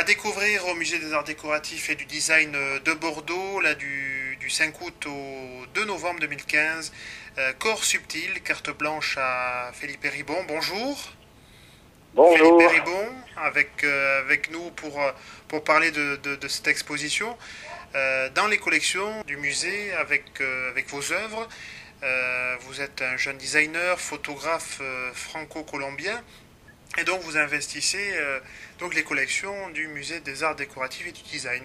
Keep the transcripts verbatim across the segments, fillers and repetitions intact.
découvrir au Musée des Arts Décoratifs et du Design de Bordeaux, là du, du cinq août au deux novembre deux mille quinze, euh, Corps subtil, carte blanche à Philippe Ribon. Bonjour. Bonjour. Philippe Ribon, avec, euh, avec nous pour, pour parler de, de, de cette exposition. Euh, dans les collections du musée, avec, euh, avec vos œuvres, euh, vous êtes un jeune designer, photographe euh, franco-colombien, et donc vous investissez euh, donc les collections du musée des arts décoratifs et du design.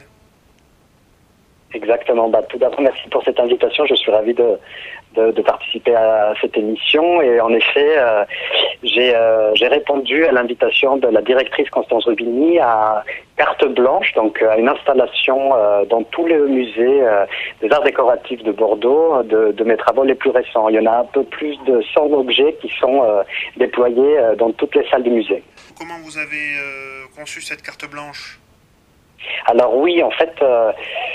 Exactement. Bah, tout d'abord, merci pour cette invitation. Je suis ravi de, de, de participer à cette émission. Et en effet, euh, j'ai euh, j'ai répondu à l'invitation de la directrice Constance Rubini à carte blanche, donc à une installation euh, dans tous les musées euh, des arts décoratifs de Bordeaux de, de mes travaux les plus récents. Il y en a un peu plus de cent objets qui sont euh, déployés euh, dans toutes les salles du musée. Comment vous avez euh, conçu cette carte blanche? Alors oui, en fait... Euh,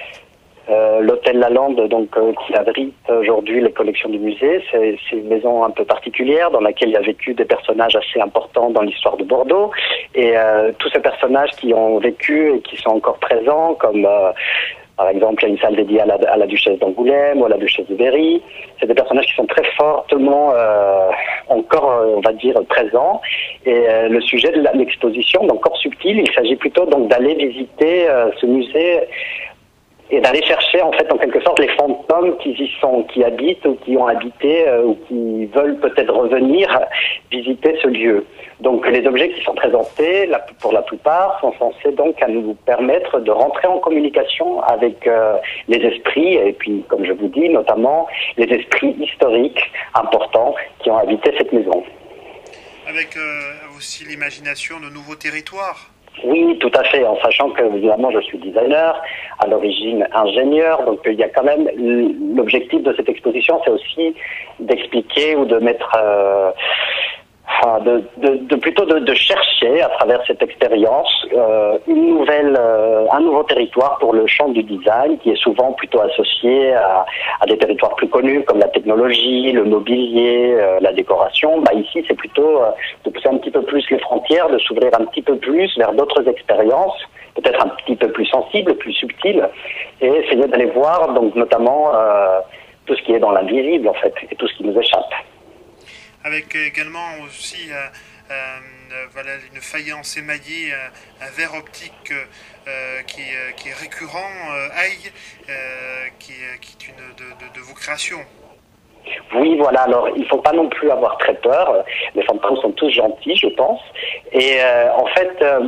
Euh, l'hôtel Lalande, donc euh, qui abrite aujourd'hui les collections du musée, c'est, c'est une maison un peu particulière dans laquelle il y a vécu des personnages assez importants dans l'histoire de Bordeaux. Et euh, tous ces personnages qui ont vécu et qui sont encore présents, comme euh, par exemple il y a une salle dédiée à la, à la duchesse d'Angoulême ou à la duchesse de Berry, c'est des personnages qui sont très fortement euh, encore, euh, on va dire, présents. Et euh, le sujet de l'exposition, donc Corps subtil, il s'agit plutôt donc d'aller visiter euh, ce musée et d'aller chercher en fait en quelque sorte les fantômes qui y sont, qui habitent ou qui ont habité euh, ou qui veulent peut-être revenir visiter ce lieu. Donc les objets qui sont présentés, la, pour la plupart, sont censés donc à nous permettre de rentrer en communication avec euh, les esprits et puis, comme je vous dis, notamment les esprits historiques importants qui ont habité cette maison. Avec euh, aussi l'imagination de nouveaux territoires. Oui, tout à fait, en sachant que, évidemment, je suis designer, à l'origine ingénieur, donc il y a quand même, l'objectif de cette exposition, c'est aussi d'expliquer ou de mettre, euh, enfin, de, de, de plutôt de, de chercher, à travers cette expérience, euh, une nouvelle, euh, un nouveau territoire pour le champ du design, qui est souvent plutôt associé à, à des territoires plus connus, comme la technologie, le mobilier, euh, la décoration. Bah, ici, c'est plutôt euh, de pousser un petit peu plus les frontières, de s'ouvrir un petit peu plus vers d'autres expériences, peut-être un petit peu plus sensibles, plus subtiles, et essayer d'aller voir, donc notamment euh, tout ce qui est dans l'invisible, en fait, et tout ce qui nous échappe. Avec également aussi euh, euh, voilà, une faïence émaillée, un, un verre optique euh, qui, euh, qui est récurrent, euh, Aïe, euh, qui, qui est une de, de, de vos créations. Oui, voilà, alors il ne faut pas non plus avoir très peur, les fantômes sont tous gentils, je pense, et euh, en fait... Euh,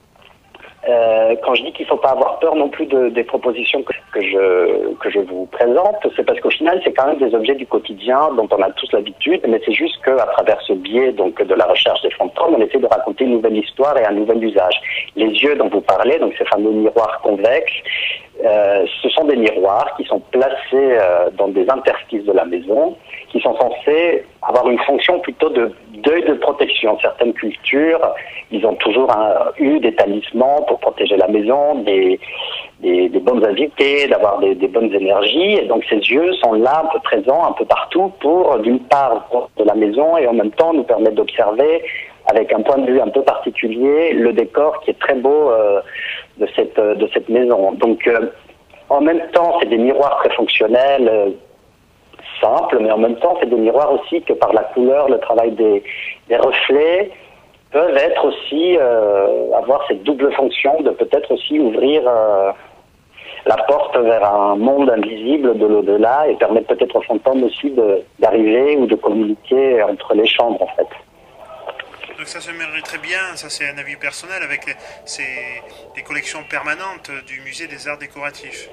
Euh, quand je dis qu'il ne faut pas avoir peur non plus de, des propositions que, que, je, que je vous présente, c'est parce qu'au final, c'est quand même des objets du quotidien dont on a tous l'habitude, mais c'est juste qu'à travers ce biais donc, de la recherche des fantômes, on essaie de raconter une nouvelle histoire et un nouvel usage. Les yeux dont vous parlez, donc ces fameux miroirs convexes, euh, ce sont des miroirs qui sont placés euh, dans des interstices de la maison, qui sont censés avoir une fonction plutôt de d'œil de protection. Certaines cultures, ils ont toujours un, eu des talismans pour protéger la maison, des, des, des bonnes invités, d'avoir des, des bonnes énergies. Et donc ces yeux sont là, un peu présents, un peu partout, pour d'une part de la maison et en même temps nous permettre d'observer avec un point de vue un peu particulier le décor qui est très beau euh, de cette de cette maison. Donc euh, en même temps, c'est des miroirs très fonctionnels. Euh, simple, mais en même temps, c'est des miroirs aussi que par la couleur, le travail des, des reflets, peuvent être aussi, euh, avoir cette double fonction de peut-être aussi ouvrir euh, la porte vers un monde invisible de l'au-delà et permettre peut-être aux fantômes aussi de, d'arriver ou de communiquer entre les chambres, en fait. Donc ça se mériterait bien, ça c'est un avis personnel, avec les, ces, les collections permanentes du musée des arts décoratifs.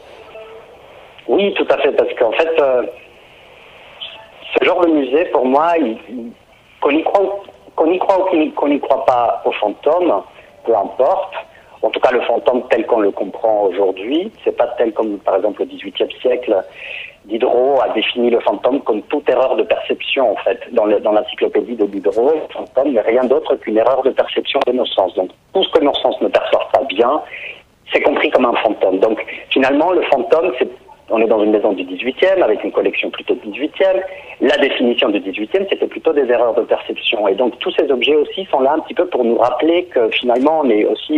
Oui, tout à fait, parce qu'en fait... Euh, ce genre de musée, pour moi, il, qu'on y croit, qu'on y croit ou qu'on n'y croit pas aux fantômes, peu importe. En tout cas, le fantôme tel qu'on le comprend aujourd'hui, c'est pas tel comme, par exemple, au dix-huitième siècle, Diderot a défini le fantôme comme toute erreur de perception, en fait. Dans, le, dans l'encyclopédie de Diderot, le fantôme n'est rien d'autre qu'une erreur de perception de nos sens. Donc, tout ce que nos sens ne perçoivent pas bien, c'est compris comme un fantôme. Donc, finalement, le fantôme, c'est on est dans une maison du dix-huitième, avec une collection plutôt de dix-huitième. La définition du dix-huitième, c'était plutôt des erreurs de perception. Et donc, tous ces objets aussi sont là un petit peu pour nous rappeler que finalement, on est aussi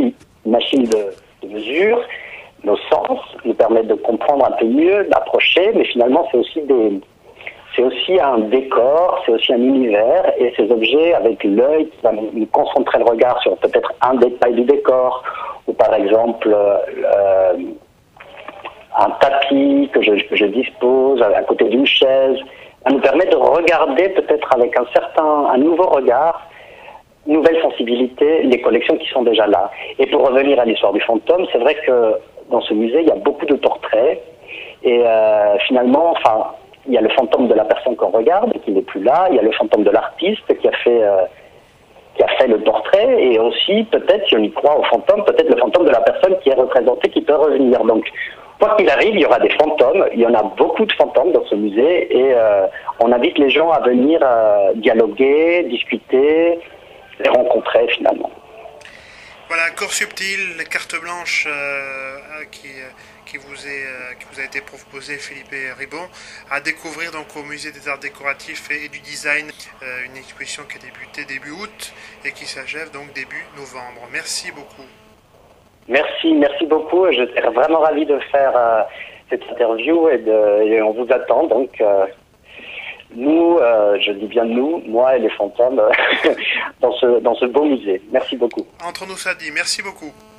machine de, de mesure, nos sens nous permettent de comprendre un peu mieux, d'approcher, mais finalement c'est aussi des, c'est aussi un décor, c'est aussi un univers, et ces objets avec l'œil qui va nous concentrer le regard sur peut-être un détail du décor, ou par exemple euh, un tapis que je, que je dispose à côté d'une chaise, ça nous permet de regarder peut-être avec un certain, un nouveau regard, nouvelle sensibilité, les collections qui sont déjà là. Et pour revenir à l'histoire du fantôme, c'est vrai que dans ce musée, il y a beaucoup de portraits. Et euh, finalement, enfin, il y a le fantôme de la personne qu'on regarde, qui n'est plus là. Il y a le fantôme de l'artiste qui a fait, euh, qui a fait le portrait. Et aussi, peut-être, si on y croit au fantôme, peut-être le fantôme de la personne qui est représentée, qui peut revenir. Donc, quoi qu'il arrive, il y aura des fantômes. Il y en a beaucoup de fantômes dans ce musée. Et euh, on invite les gens à venir euh, dialoguer, discuter, les rencontrer finalement. Voilà, Corps Subtil, carte blanche euh, qui, qui, vous est, euh, qui vous a été proposée, Philippe Ribon, à découvrir donc au Musée des Arts Décoratifs et du Design, euh, une exposition qui a débuté début août et qui s'achève donc début novembre. Merci beaucoup. Merci, merci beaucoup. Je serais vraiment ravi de faire euh, cette interview et, de, et on vous attend donc. Euh, Nous, euh, je dis bien nous, moi et les fantômes, dans ce, dans ce beau musée. Merci beaucoup. Entre nous, ça dit. Merci beaucoup.